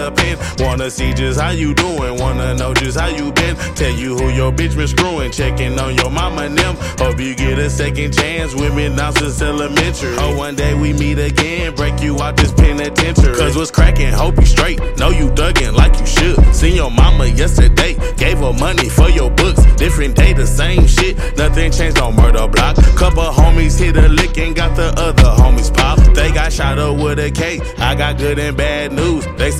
a pen. Wanna see just how you doing, wanna know just how you been. Tell you who your bitch been screwing, checking on your mama and them. Hope you get a second chance with me now since elementary. Oh, one day we meet again, break you out this penitentiary. Cause what's cracking, hope you straight, know you thuggin' like you should. Seen your mama yesterday, gave her money for your books. Different day, the same shit, nothing changed on murder block. Couple homies hit a lick and got the other homies pop. They got shot up with a K, I got good and bad news. They